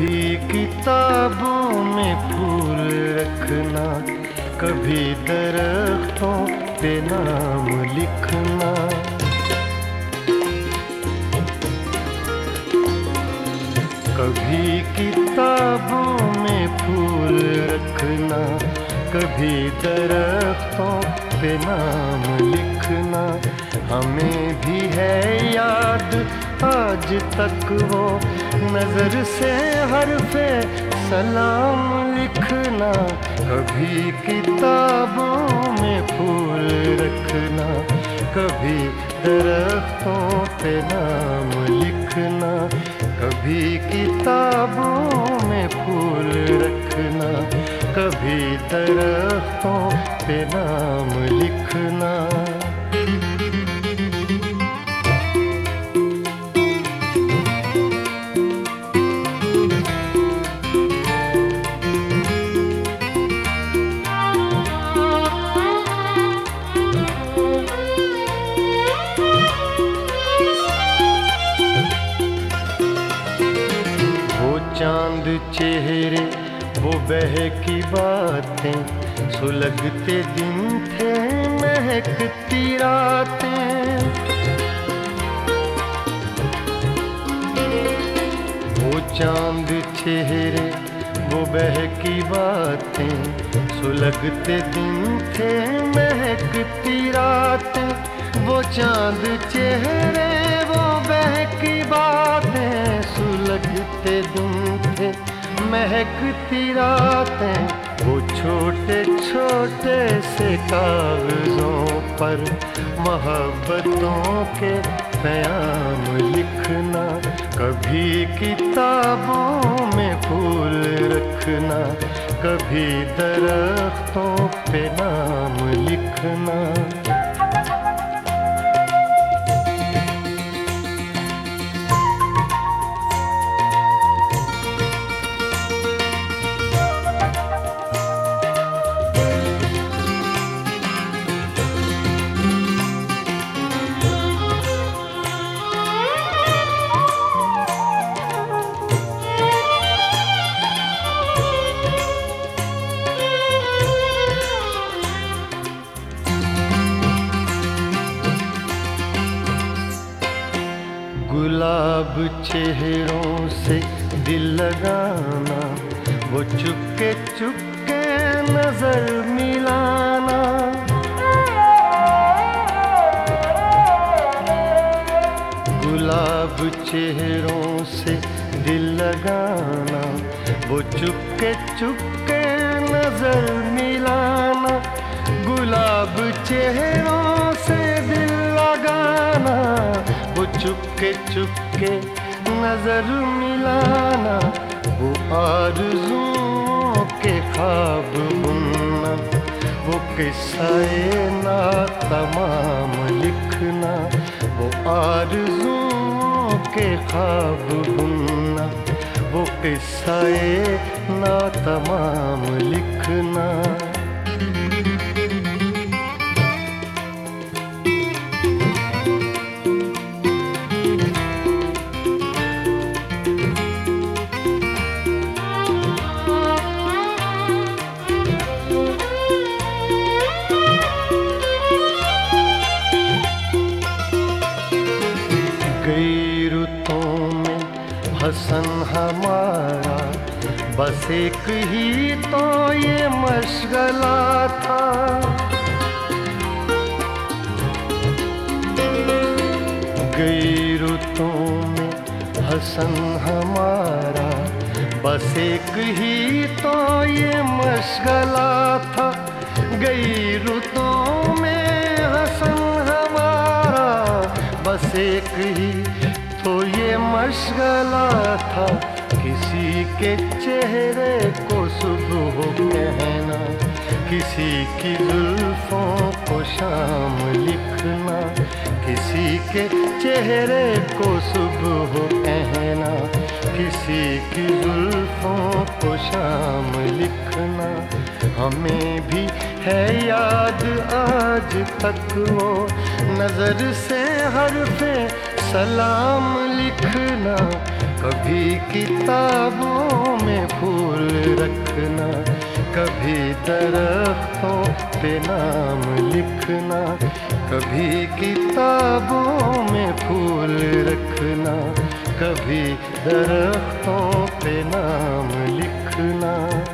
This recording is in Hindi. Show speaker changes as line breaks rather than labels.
कभी किताबों में फूल रखना, कभी दरख्तों पे नाम लिखना। कभी किताबों में फूल रखना, कभी दरख्तों पे नाम लिखना। हमें भी है याद आज तक वो नजर से हरफे सलाम लिखना। कभी किताबों में फूल रखना, कभी दरख्तों पे नाम लिखना। कभी किताबों में फूल रखना, कभी दरख्तों पे नाम लिखना। चांद चेहरे वो बहकी बातें, सुलगते दिन थे महकती रातें। वो चांद चेहरे वो बहकी बातें, सुलगते दिन थे महकती रातें। वो चांद चेहरे वो बहकी बातें, सुलगते दिन थे महकती रातें। वो छोटे छोटे से कागजों पर मोहब्बतों के प्याम लिखना। कभी किताबों में फूल रखना, कभी दरख्तों पे नाम लिखना। गुलाब चेहरों से दिल लगाना, वो चुपके चुपके नजर मिलाना। गुलाब चेहरों से दिल लगाना, वो चुपके चुपके नजर मिलाना। गुलाब चेहरों से दिल लगाना, वो चुपके चुपके नजर मिलाना। वो आरज़ुओं के ख्वाब बुनना, वो किस्से ना तमाम लिखना। वो आरज़ुओं के ख्वाब बुनना, वो किस्से ना तमाम लिखना। गई रुतों में हसन हमारा, बस एक ही तो ये मशगला था। गई रुतों में हसन हमारा, बस एक ही तो ये मशगला था। गई रुतों में हसन हमारा, बस एक ही तो ये मशगला था। किसी के चेहरे को सुबह कहना, किसी की जुल्फों को शाम लिखना। किसी के चेहरे को सुबह कहना, किसी की जुल्फों को शाम लिखना। हमें भी है याद आज तक वो नजर से हरफे सलाम लिखना, कभी किताबों में फूल रखना, कभी दरख्तों पे नाम लिखना, कभी किताबों में फूल रखना, कभी दरख्तों पे नाम लिखना।